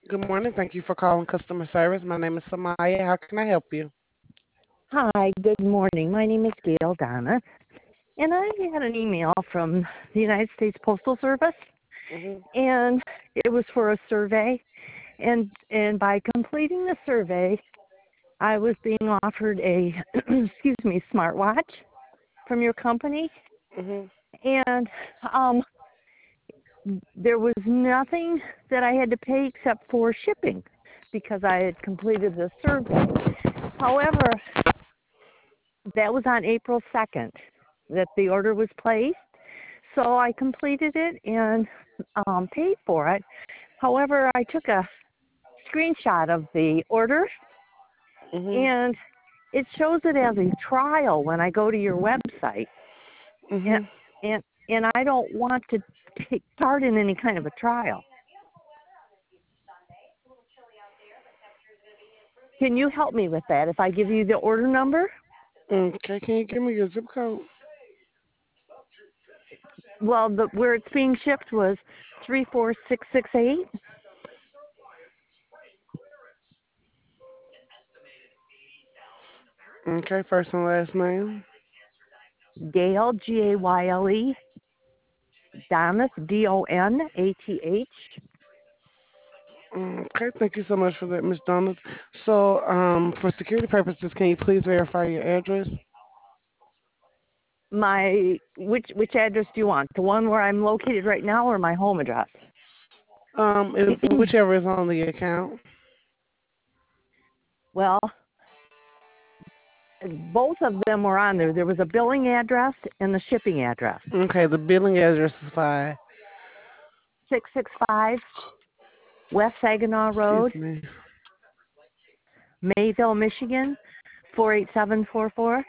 Good morning. Thank you for calling customer service. My name is Samaya. How can I help you? Hi, good morning. My name is Gail Donna, and I had an email from the United States Postal Service, Hmm. and it was for a survey. And by completing the survey, I was being offered a excuse me smartwatch from your company, Hmm. and um, there was nothing that I had to pay except for shipping because I had completed the survey. However, that was on April 2nd that the order was placed. So I completed it and paid for it. However, I took a screenshot of the order Hmm. and it shows it as a trial when I go to your website. And, Hmm. and I don't want to take part in any kind of a trial. Can you help me with that if I give you the order number? Okay. Can you give me your zip code? Well, where it's being shipped was 34668. Okay. First and last name. Gayle, Gayle, Donath, Donath. Okay. Thank you so much for that, Miss Donna. So, for security purposes, can you please verify your address? My which address do you want? The one where I'm located right now, or my home address? Whichever is on the account. Well, both of them were on there. There was a billing address and the shipping address. Okay. The billing address is fine. 665 West Saginaw Excuse Road, me. Mayville, Michigan 48744.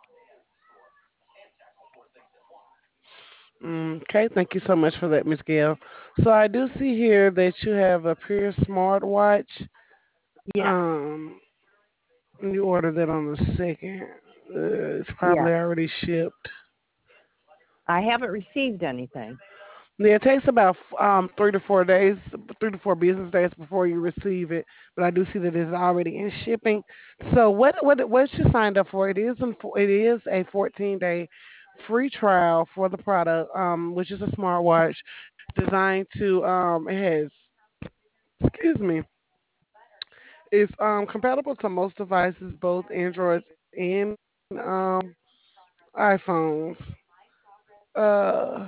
Okay, thank you so much for that, Miss Gail. So I do see here that you have a Pure smartwatch. Yes, Um, you ordered that on the second. It's yes. probably already shipped. I haven't received anything. Yeah, it takes about 3 to 4 days, 3 to 4 business days before you receive it. But I do see that it's already in shipping. So what you signed up for? It is a 14-day free trial for the product, which is a smartwatch designed to it has, excuse me, it's compatible to most devices, both Androids and iPhones. Uh,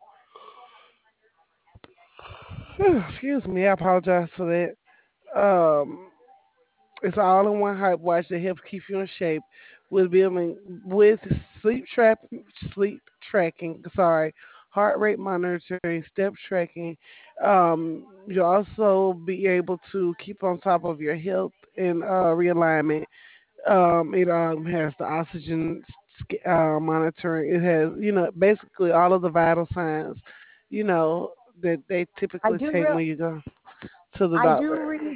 excuse me, I apologize for that. Um, it's an all-in-one hype watch that helps keep you in shape with building with sleep trap sleep tracking. Sorry, heart rate monitoring, step tracking. You'll also be able to keep on top of your health and realignment. It has the oxygen monitoring. It has basically all of the vital signs. You know that they I typically do take real when you go to the I do doctor. re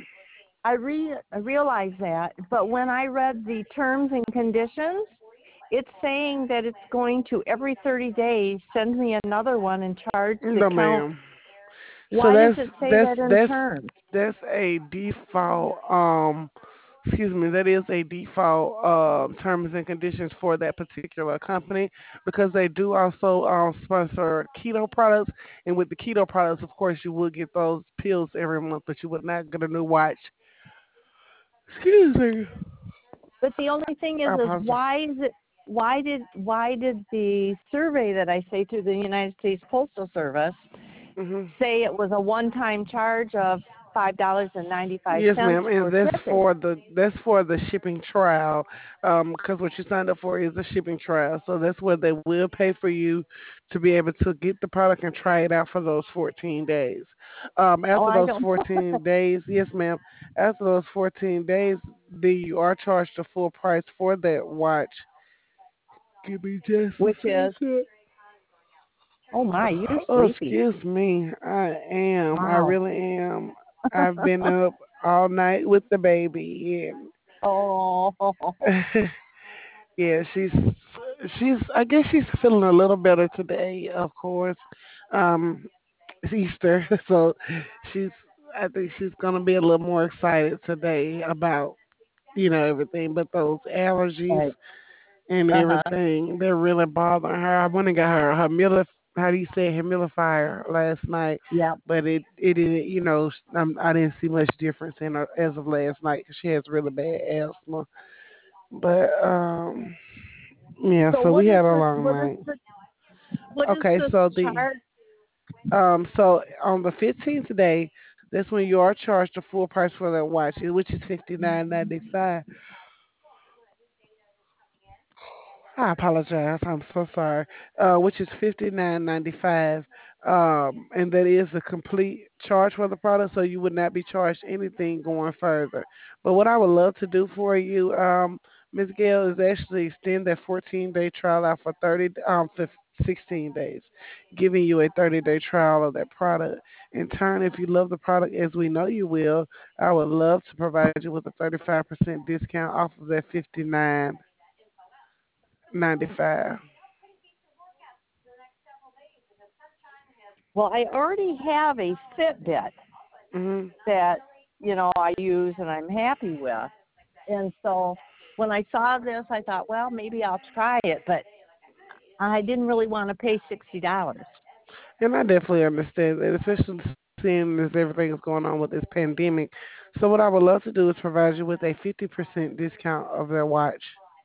I realize that, but when I read the terms and conditions, it's saying that it's going to every 30 days send me another one and charge the No, account. ma'am. So Why does it say that in that's terms? that's a default. Excuse me. That is a default terms and conditions for that particular company because they do also sponsor keto products, and with the keto products, of course, you would get those pills every month, but you would not get a new watch. Excuse me. But the only thing I is apologize. why did the survey that I say to the United States Postal Service Hmm. say it was a one-time charge of Yes, $5.95 ma'am, and for shipping? that's for the shipping trial. Because what you signed up for is a shipping trial, so that's where they will pay for you to be able to get the product and try it out for those 14 days. Oh, After I those don't. 14 days, yes, ma'am. After those 14 days, you are charged the full price for that watch. Give me just a Which is, second. oh my, you're Oh, sleepy. excuse me. I am. I Wow. really am. I've been up all night with the baby. Oh, And yeah, I guess she's feeling a little better today, of course. Um, it's Easter, so she's I think she's gonna be a little more excited today about everything, but those allergies Right. and Uh-huh. everything, they're really bothering her. I went and got her how do you say humidifier last night, Yeah. but it didn't, I didn't see much difference in her as of last night because she has really bad asthma. But yeah, So so we had a long night. what is Okay, the so charge? on the 15th day, that's when you are charged the full price for that watch, which is 59.95. I apologize. I'm so sorry. Which is 59.95, and that is a complete charge for the product, so you would not be charged anything going further. But what I would love to do for you, Ms. Gail, is actually extend that 14-day trial out for 16 days, giving you a 30-day trial of that product. In turn, if you love the product as we know you will, I would love to provide you with a 35% discount off of that 59.95. Well, I already have a Fitbit Mhm. that, I use and I'm happy with. And so when I saw this, I thought, well, maybe I'll try it, but I didn't really want to pay $60. And I definitely understand that, especially seeing as everything is going on with this pandemic. So what I would love to do is provide you with a 50% discount of their watch.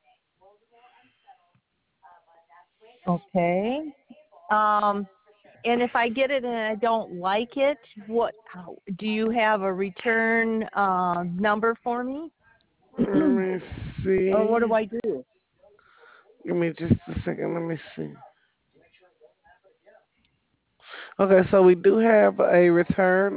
Okay. Um, and if I get it and I don't like it, do you have a return number for me? Let me Or what do see. I do? Give me just a second. Let me see. Okay, so we do have a return.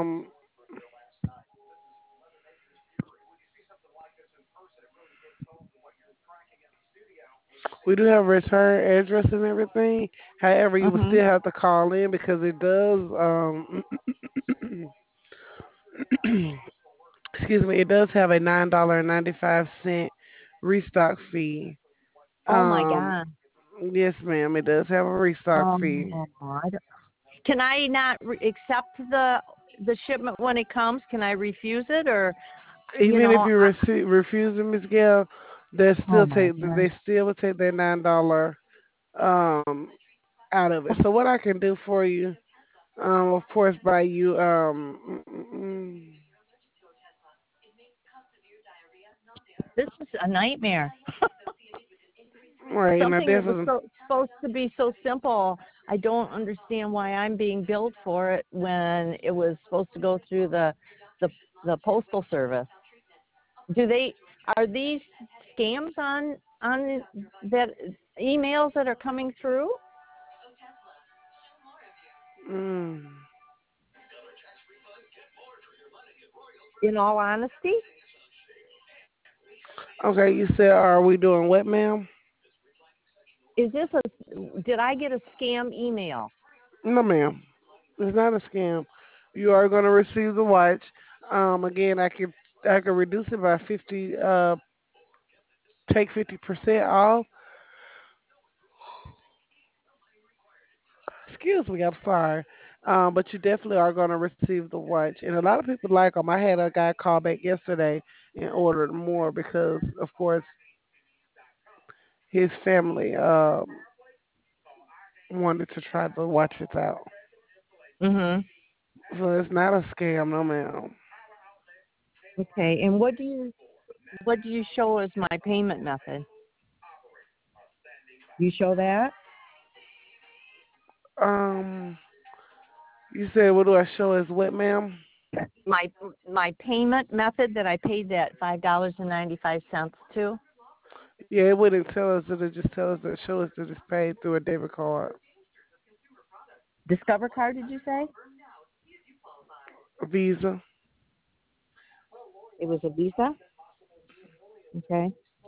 We do have a return address and everything. However, you will Mhm. still have to call in because it does. Excuse me, it does have a $9.95 restock fee. Oh my Um, God. yes, ma'am, it does have a restock fee. I don't- Can I not accept the shipment when it comes? Can I refuse it or you Even if know? you refuse it, Miss Gail, Oh my they God. still will take that $9 um out of it. So what I can do for you, of course, by you This is a nightmare. right, now Something that was definitely. so supposed to be so simple. I don't understand why I'm being billed for it when it was supposed to go through the the postal service. Do they are these scams on that emails that are coming through? Mm. In all honesty, Okay, you said, are we doing what, ma'am? is this a did I get a scam email? No, ma'am. It's not a scam. You are going to receive the watch. Again, I can reduce it by 50. Take 50% off. Excuse me, I'm sorry. But you definitely are going to receive the watch, and a lot of people like them. I had a guy call back yesterday and ordered more because, of course, his family wanted to try the watches out. Mhm. So it's not a scam, no, ma'am. Okay. And what do you show as my payment method? You show that? Um, you said, what do I show as what, ma'am? My my payment method that I paid that $5.95 to. Yeah, it wouldn't tell us. It'll just tell us that show us that it's paid through a debit card, Discover card, did you say? a Visa. It was a Visa? Okay.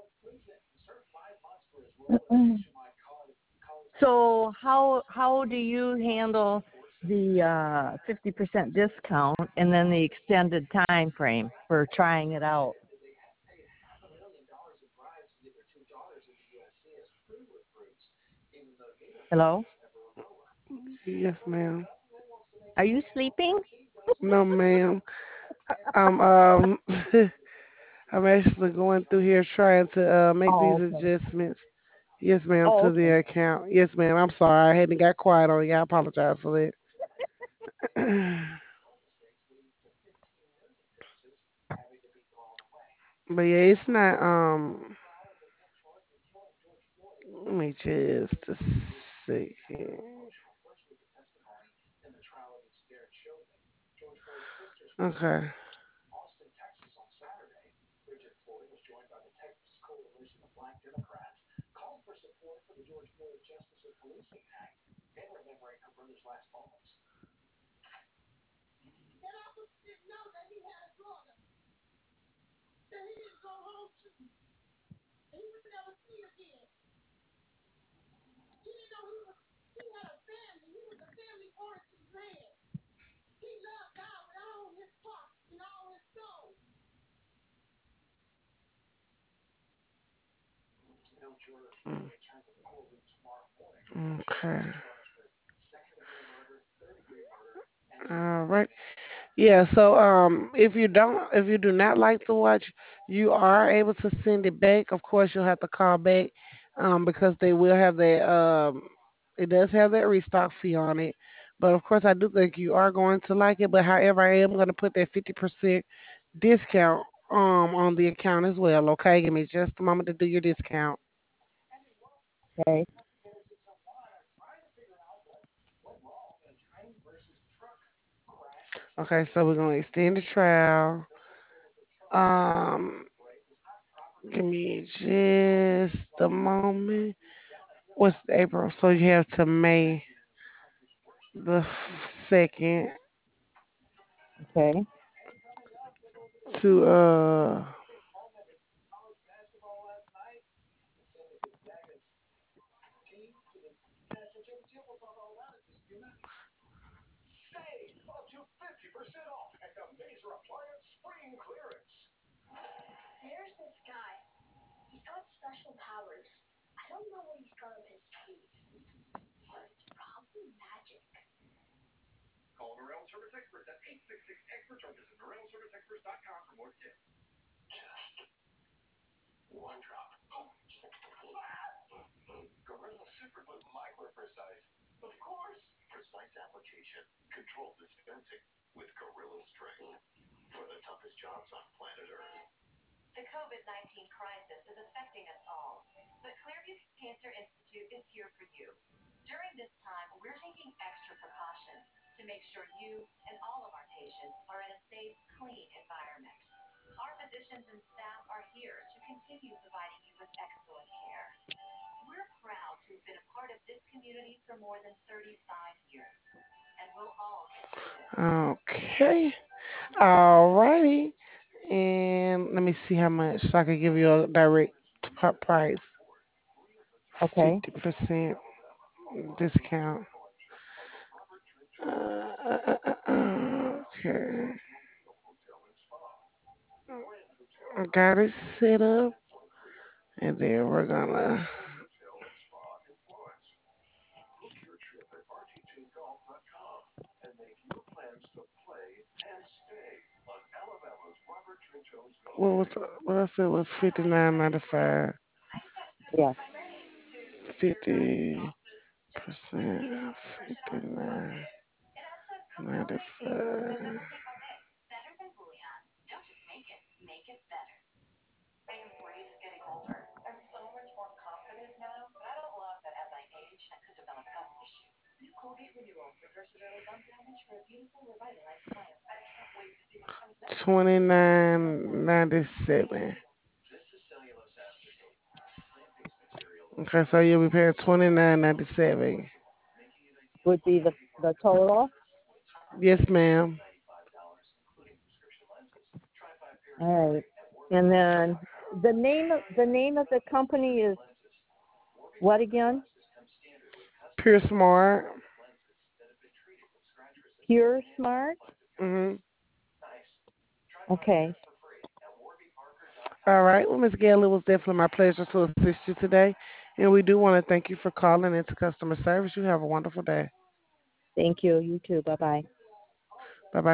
So how do you handle the 50% discount and then the extended time frame for trying it out? Hello? Yes, ma'am. Are you sleeping? No, ma'am. I'm I'm actually going through here trying to make these Oh, okay. adjustments. Yes, ma'am, Oh, to okay. the account. Yes, ma'am. I'm sorry. I hadn't got quiet on you. I apologize for that. But yeah, it's not. Let me just a second. Okay. Okay. All right. Yeah, so if you do not like the watch, you are able to send it back. Of course, you'll have to call back because they will have that it does have that restock fee on it. But of course, I do think you are going to like it. But however, I am going to put that 50% discount on the account as well. Okay, give me just a moment to do your discount. Okay. Okay, so we're going to extend the trial. Um, Give me just a moment. What's April? So you have to May the 2nd Okay. to okay. Alrighty. And let me see how much so I can give you a direct price. Okay. 50% discount. Okay. I got it set up. And then we're gonna. What I said was 59.95. Yeah. 50%. 59.95. $29.97. Okay, so you'll be paying $29.97. Would be the total. Yes, ma'am. All right. And then the name of the company is what again? Pure Smart. Pure Smart. Hmm. Okay. All right. Well, Miss Gail, it was definitely my pleasure to assist you today. And we do want to thank you for calling into customer service. You have a wonderful day. Thank you. You too. Bye bye.